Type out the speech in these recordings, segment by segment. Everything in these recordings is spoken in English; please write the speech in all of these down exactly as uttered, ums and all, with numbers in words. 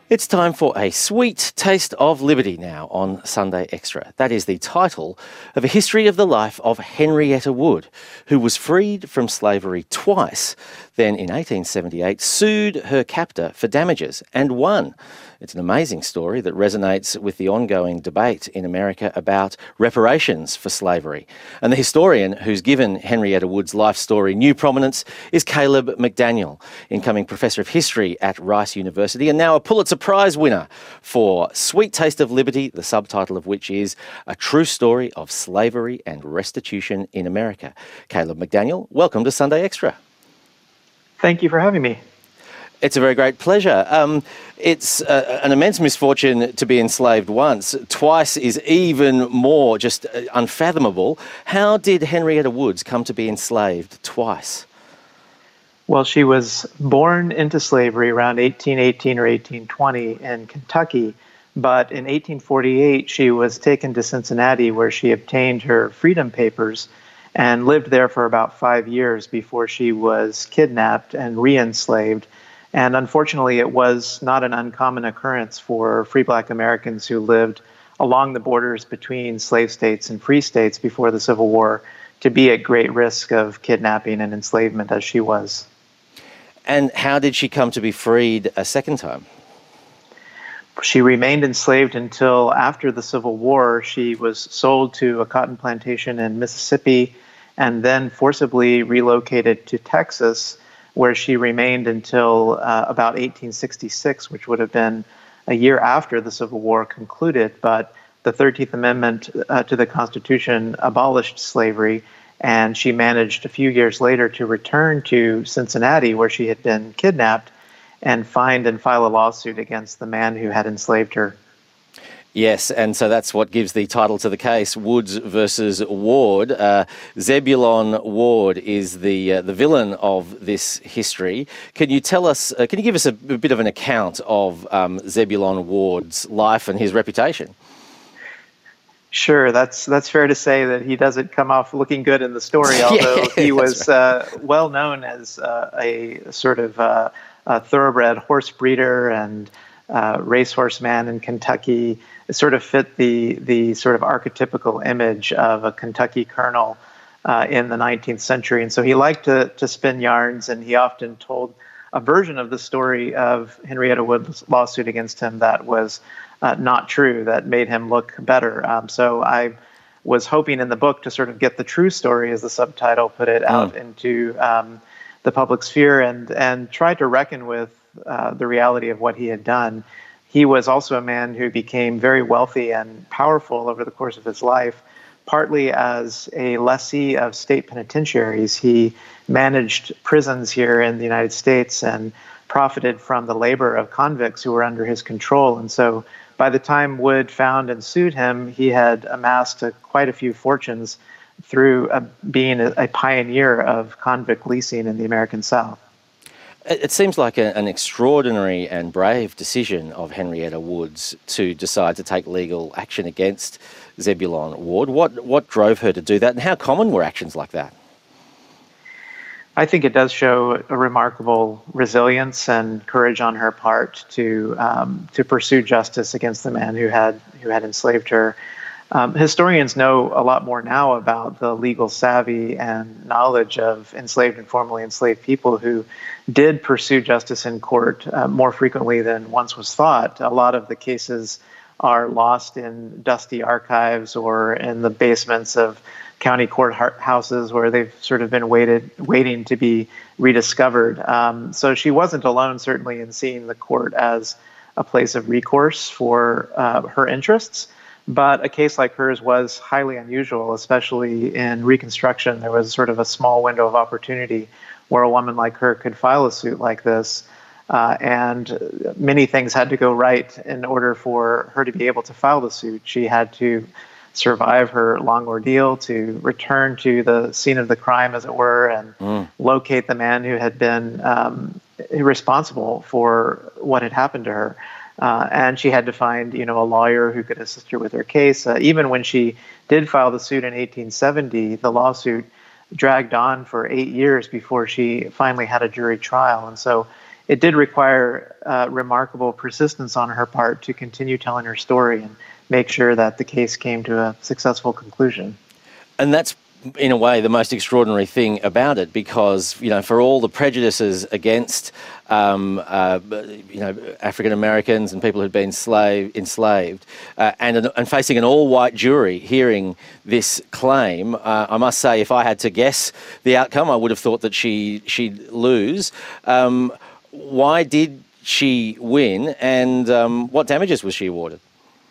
It's time for a sweet taste of liberty now on Sunday Extra. That is the title of a history of the life of Henrietta Wood, who was freed from slavery twice, then in eighteen seventy-eight sued her captor for damages and won. It's an amazing story that resonates with the ongoing debate in America about reparations for slavery. And the historian who's given Henrietta Wood's life story new prominence is Caleb McDaniel, incoming Professor of History at Rice University and now a Pulitzer Prize winner for Sweet Taste of Liberty, the subtitle of which is A True Story of Slavery and Restitution in America. Caleb McDaniel, welcome to Sunday Extra. Thank you for having me. It's a very great pleasure. Um, it's uh, an immense misfortune to be enslaved once. Twice is even more just unfathomable. How did Henrietta Woods come to be enslaved twice? Well, she was born into slavery around eighteen eighteen or eighteen twenty in Kentucky, but in eighteen forty-eight she was taken to Cincinnati where she obtained her freedom papers and lived there for about five years before she was kidnapped and re-enslaved. And unfortunately, it was not an uncommon occurrence for free black Americans who lived along the borders between slave states and free states before the Civil War to be at great risk of kidnapping and enslavement as she was. And how did she come to be freed a second time? She remained enslaved until after the Civil War. She was sold to a cotton plantation in Mississippi and then forcibly relocated to Texas, where she remained until uh, about eighteen sixty-six, which would have been a year after the Civil War concluded. But the thirteenth Amendment uh, to the Constitution abolished slavery, and she managed a few years later to return to Cincinnati, where she had been kidnapped, and find and file a lawsuit against the man who had enslaved her. Yes, and so that's what gives the title to the case, Woods versus Ward. Uh, Zebulon Ward is the uh, the villain of this history. Can you tell us, uh, can you give us a, a bit of an account of um, Zebulon Ward's life and his reputation? Sure, that's that's fair to say that he doesn't come off looking good in the story, although yeah, he was right. uh, well known as uh, a sort of uh, a thoroughbred horse breeder and uh, racehorse man in Kentucky. It sort of fit the the sort of archetypical image of a Kentucky colonel uh, in the nineteenth century. And so he liked to to spin yarns, and he often told a version of the story of Henrietta Wood's lawsuit against him that was uh, not true, that made him look better. Um, so I was hoping in the book to sort of get the true story, as the subtitle put it, out mm. into um, the public sphere and, and try to reckon with uh, the reality of what he had done. He was also a man who became very wealthy and powerful over the course of his life, partly as a lessee of state penitentiaries. He managed prisons here in the United States and profited from the labor of convicts who were under his control. And so by the time Wood found and sued him, he had amassed a, quite a few fortunes through a, being a, a pioneer of convict leasing in the American South. It seems like a, an extraordinary and brave decision of Henrietta Woods to decide to take legal action against Zebulon Ward. What what drove her to do that, and how common were actions like that? I think it does show a remarkable resilience and courage on her part to um, to pursue justice against the man who had who had enslaved her. Um, historians know a lot more now about the legal savvy and knowledge of enslaved and formerly enslaved people who did pursue justice in court uh, more frequently than once was thought. A lot of the cases are lost in dusty archives or in the basements of county courthouses where they've sort of been waited, waiting to be rediscovered. Um, so she wasn't alone, certainly, in seeing the court as a place of recourse for uh, her interests. But a case like hers was highly unusual, especially in Reconstruction. There was sort of a small window of opportunity where a woman like her could file a suit like this. Uh, and many things had to go right in order for her to be able to file the suit. She had to survive her long ordeal, to return to the scene of the crime, as it were, and mm. locate the man who had been um, responsible for what had happened to her. Uh, and she had to find, you know, a lawyer who could assist her with her case. Uh, even when she did file the suit in eighteen seventy, the lawsuit dragged on for eight years before she finally had a jury trial. And so it did require uh, remarkable persistence on her part to continue telling her story and make sure that the case came to a successful conclusion. And that's, in a way, the most extraordinary thing about it, because, you know, for all the prejudices against, um, uh, you know, African Americans and people who'd been slave, enslaved, uh, and and facing an all-white jury hearing this claim, uh, I must say, if I had to guess the outcome, I would have thought that she she'd lose. Um, why did she win, and um, what damages was she awarded?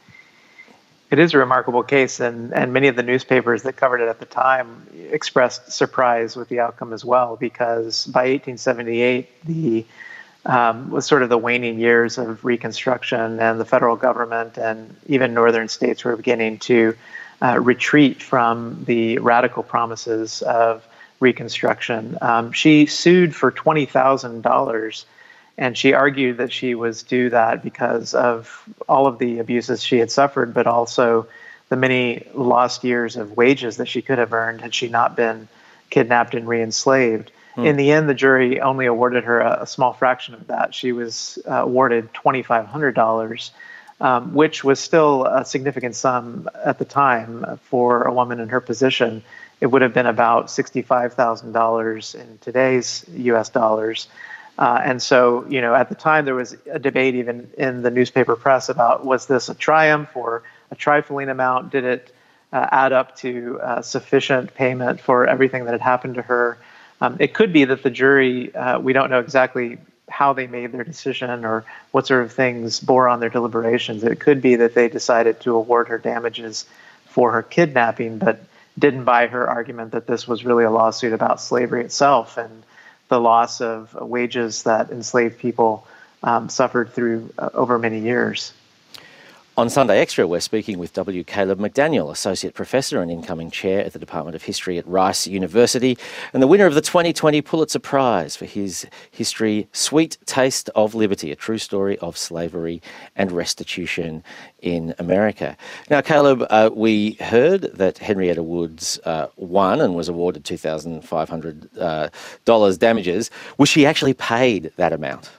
It is a remarkable case, and, and many of the newspapers that covered it at the time expressed surprise with the outcome as well, because by eighteen seventy-eight, the um, was sort of the waning years of Reconstruction, and the federal government and even northern states were beginning to uh, retreat from the radical promises of Reconstruction. Um, she sued for twenty thousand dollars. And she argued that she was due that because of all of the abuses she had suffered, but also the many lost years of wages that she could have earned had she not been kidnapped and re-enslaved. Hmm. In the end, the jury only awarded her a, a small fraction of that. She was uh, awarded twenty-five hundred dollars, um, which was still a significant sum at the time for a woman in her position. It would have been about sixty-five thousand dollars in today's U S dollars. Uh, and so, you know, at the time there was a debate even in the newspaper press about, was this a triumph or a trifling amount? Did it uh, add up to uh, sufficient payment for everything that had happened to her? Um, it could be that the jury, uh, we don't know exactly how they made their decision or what sort of things bore on their deliberations. It could be that they decided to award her damages for her kidnapping, but didn't buy her argument that this was really a lawsuit about slavery itself and the loss of wages that enslaved people um, suffered through uh, over many years. On Sunday Extra, we're speaking with W. Caleb McDaniel, Associate Professor and incoming Chair at the Department of History at Rice University, and the winner of the twenty twenty Pulitzer Prize for his history, Sweet Taste of Liberty, a true story of slavery and restitution in America. Now, Caleb, uh, we heard that Henrietta Woods uh, won and was awarded two thousand five hundred dollars uh, damages. Was she actually paid that amount?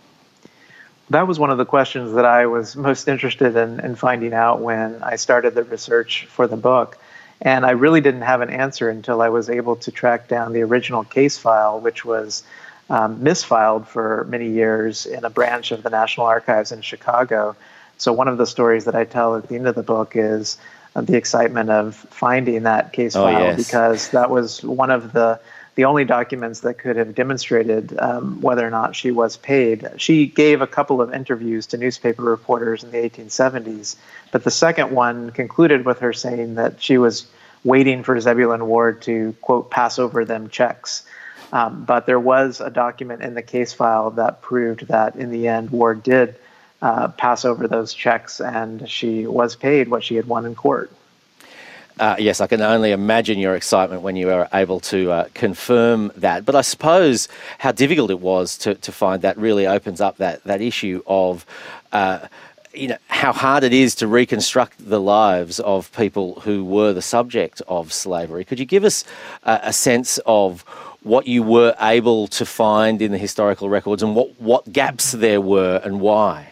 That was one of the questions that I was most interested in, in finding out when I started the research for the book. And I really didn't have an answer until I was able to track down the original case file, which was um, misfiled for many years in a branch of the National Archives in Chicago. So one of the stories that I tell at the end of the book is uh, the excitement of finding that case oh, file, yes. because that was one of the the only documents that could have demonstrated um, whether or not she was paid. She gave a couple of interviews to newspaper reporters in the eighteen seventies, but the second one concluded with her saying that she was waiting for Zebulon Ward to, quote, pass over them checks. Um, but there was a document in the case file that proved that in the end, Ward did uh, pass over those checks and she was paid what she had won in court. Uh, yes, I can only imagine your excitement when you were able to uh, confirm that. But I suppose how difficult it was to, to find that really opens up that, that issue of, uh, you know, how hard it is to reconstruct the lives of people who were the subject of slavery. Could you give us uh, a sense of what you were able to find in the historical records and what, what gaps there were and why?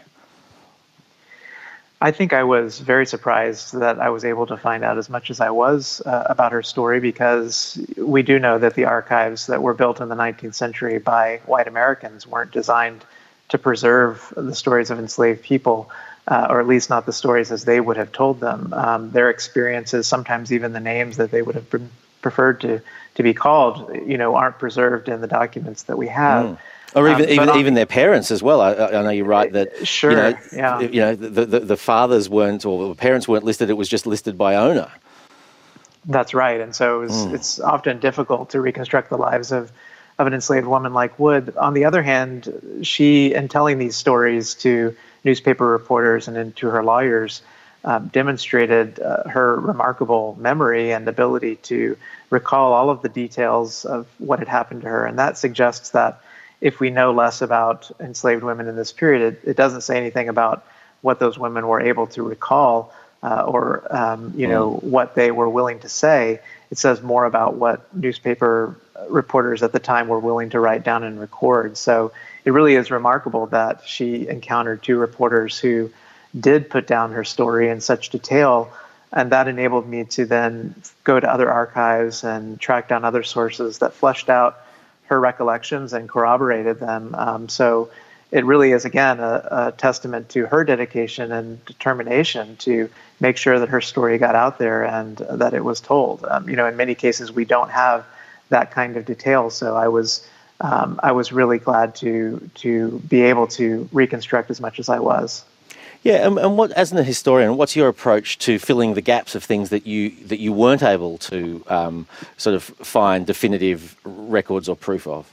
I think I was very surprised that I was able to find out as much as I was uh, about her story, because we do know that the archives that were built in the nineteenth century by white Americans weren't designed to preserve the stories of enslaved people, uh, or at least not the stories as they would have told them. Um, their experiences, sometimes even the names that they would have pre- preferred to, to be called, you know, aren't preserved in the documents that we have. Mm. Or even um, even, on, even their parents as well. I, I know you're right that sure, you know, yeah. you know the, the the fathers weren't, or the parents weren't listed. It was just listed by owner. That's right, and so it was, mm. it's often difficult to reconstruct the lives of of an enslaved woman like Wood. On the other hand, she, in telling these stories to newspaper reporters and to her lawyers, um, demonstrated uh, her remarkable memory and ability to recall all of the details of what had happened to her, and that suggests that if we know less about enslaved women in this period, it, it doesn't say anything about what those women were able to recall uh, or, um, you mm. know, what they were willing to say. It says more about what newspaper reporters at the time were willing to write down and record. So it really is remarkable that she encountered two reporters who did put down her story in such detail. And that enabled me to then go to other archives and track down other sources that fleshed out her recollections and corroborated them. Um, so it really is, again, a, a testament to her dedication and determination to make sure that her story got out there and that it was told. Um, you know, in many cases, we don't have that kind of detail. So I was um, I was really glad to to be able to reconstruct as much as I was. Yeah, and, and what, as a historian, what's your approach to filling the gaps of things that you that you weren't able to um, sort of find definitive records or proof of?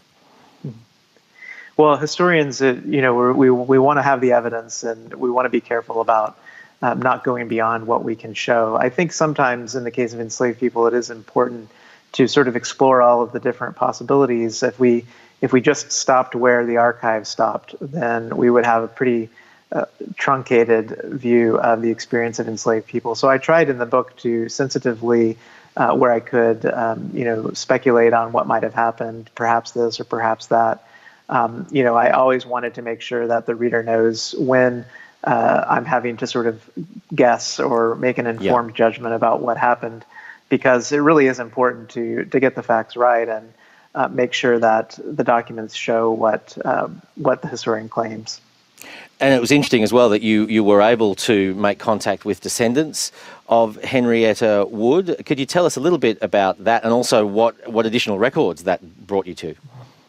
Well, historians, uh, you know, we're, we we want to have the evidence, and we want to be careful about um, not going beyond what we can show. I think sometimes, in the case of enslaved people, it is important to sort of explore all of the different possibilities. If we if we just stopped where the archive stopped, then we would have a pretty Uh, truncated view of the experience of enslaved people. So I tried in the book to sensitively, uh, where I could, um, you know, speculate on what might have happened, perhaps this or perhaps that. Um, you know, I always wanted to make sure that the reader knows when uh, I'm having to sort of guess or make an informed yeah. judgment about what happened, because it really is important to to get the facts right and uh, make sure that the documents show what uh, what the historian claims. And it was interesting as well that you, you were able to make contact with descendants of Henrietta Wood. Could you tell us a little bit about that, and also what, what additional records that brought you to?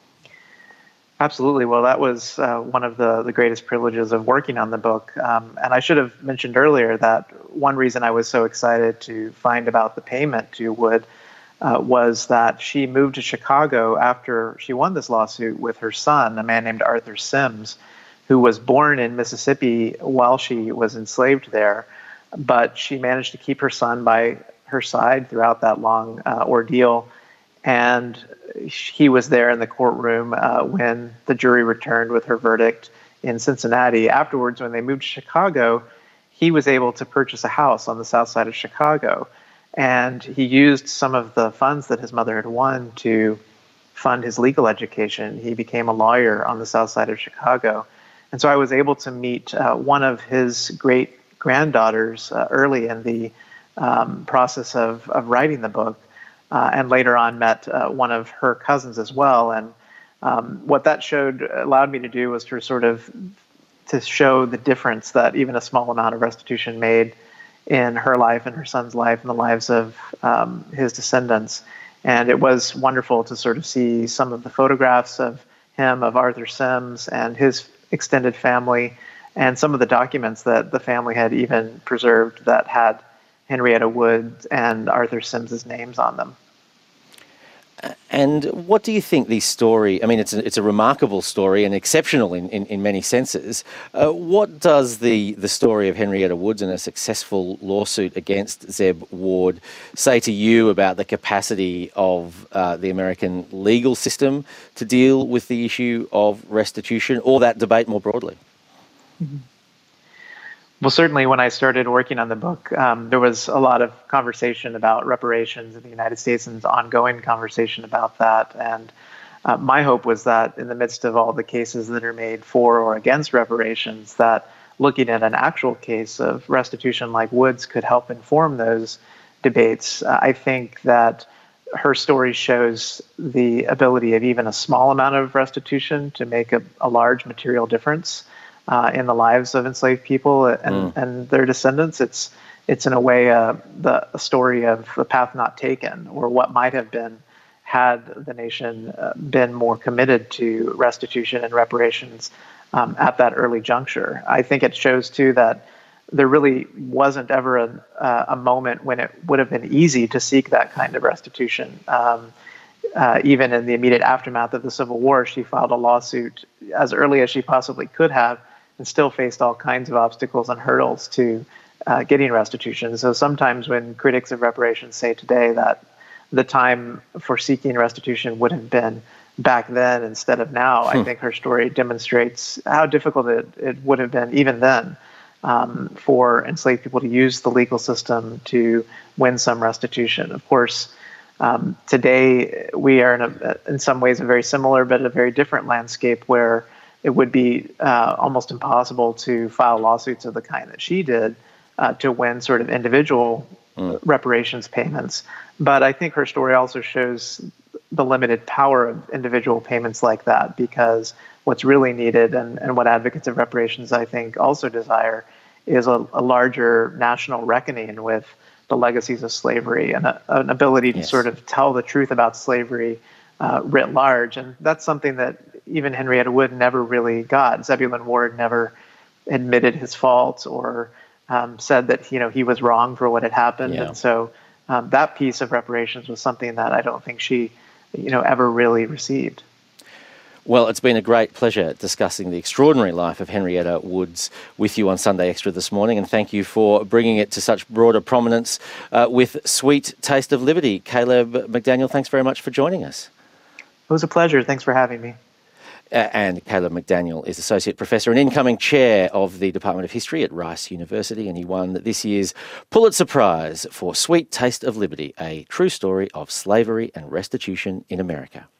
Absolutely. Well, that was uh, one of the, the greatest privileges of working on the book. Um, and I should have mentioned earlier that one reason I was so excited to find about the payment to Wood uh, was that she moved to Chicago after she won this lawsuit with her son, a man named Arthur Sims, who was born in Mississippi while she was enslaved there. But she managed to keep her son by her side throughout that long uh, ordeal. And he was there in the courtroom uh, when the jury returned with her verdict in Cincinnati. Afterwards, when they moved to Chicago, he was able to purchase a house on the south side of Chicago. And he used some of the funds that his mother had won to fund his legal education. He became a lawyer on the south side of Chicago. And so I was able to meet uh, one of his great granddaughters uh, early in the um, process of, of writing the book, uh, and later on met uh, one of her cousins as well. And um, what that showed, allowed me to do was to sort of to show the difference that even a small amount of restitution made in her life and her son's life and the lives of um, his descendants. And it was wonderful to sort of see some of the photographs of him, of Arthur Sims and his extended family, and some of the documents that the family had even preserved that had Henrietta Wood and Arthur Sims's names on them. And what do you think the story, I mean, it's a, it's a remarkable story and exceptional in, in, in many senses. Uh, what does the, the story of Henrietta Wood and a successful lawsuit against Zeb Ward say to you about the capacity of uh, the American legal system to deal with the issue of restitution, or that debate more broadly? Mm-hmm. Well, certainly when I started working on the book, um, there was a lot of conversation about reparations in the United States and ongoing conversation about that. And uh, my hope was that in the midst of all the cases that are made for or against reparations, that looking at an actual case of restitution like Wood's could help inform those debates. Uh, I think that her story shows the ability of even a small amount of restitution to make a, a large material difference Uh, in the lives of enslaved people and, mm. and their descendants. It's it's in a way uh, the a story of the path not taken, or what might have been had the nation uh, been more committed to restitution and reparations um, at that early juncture. I think it shows too that there really wasn't ever a, uh, a moment when it would have been easy to seek that kind of restitution. Um, uh, even in the immediate aftermath of the Civil War, she filed a lawsuit as early as she possibly could have, and still faced all kinds of obstacles and hurdles to uh, getting restitution. So sometimes when critics of reparations say today that the time for seeking restitution would have been back then instead of now, hmm. I think her story demonstrates how difficult it, it would have been even then um, for enslaved people to use the legal system to win some restitution. Of course, um, today we are in, a, in some ways a very similar but a very different landscape where it would be uh, almost impossible to file lawsuits of the kind that she did uh, to win sort of individual mm. reparations payments. But I think her story also shows the limited power of individual payments like that, because what's really needed, and, and what advocates of reparations, I think, also desire, is a, a larger national reckoning with the legacies of slavery and a, an ability to yes. sort of tell the truth about slavery uh, writ large. And that's something that even Henrietta Wood never really got. Zebulon Ward never admitted his fault or um, said that, you know, he was wrong for what had happened. Yeah. And so um, that piece of reparations was something that I don't think she, you know, ever really received. Well, it's been a great pleasure discussing the extraordinary life of Henrietta Woods with you on Sunday Extra this morning, and thank you for bringing it to such broader prominence uh, with Sweet Taste of Liberty. Caleb McDaniel, thanks very much for joining us. It was a pleasure. Thanks for having me. Uh, and Caleb McDaniel is Associate Professor and incoming Chair of the Department of History at Rice University, and he won this year's Pulitzer Prize for Sweet Taste of Liberty, a true story of slavery and restitution in America.